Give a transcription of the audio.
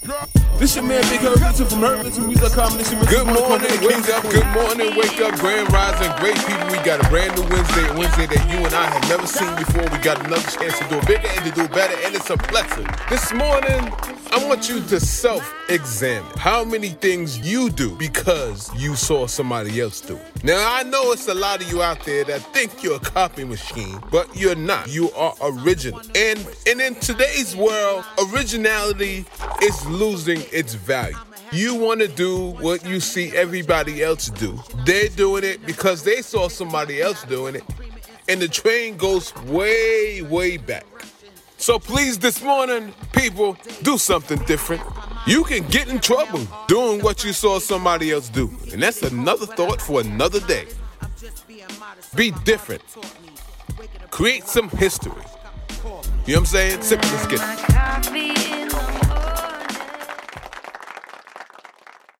This your man Big Herb from HerbListenMusic.com. Good morning, wake up, good morning, wake up, grand rising, great people. We got a brand new Wednesday that you and I have never seen before. We got another chance to do it bigger and to do better, and it's a blessing. This morning, I want you to self-examine how many things you do because you saw somebody else do it. Now, I know it's a lot of you out there that think you're a copy machine, but you're not. You are original. And in today's world, originality is losing its value. You want to do what you see everybody else do. They're doing it because they saw somebody else doing it. And the train goes way, way back. So please, this morning, people, do something different. You can get in trouble doing what you saw somebody else do. And that's another thought for another day. Be different. Create some history. You know what I'm saying? Simple, let's get it.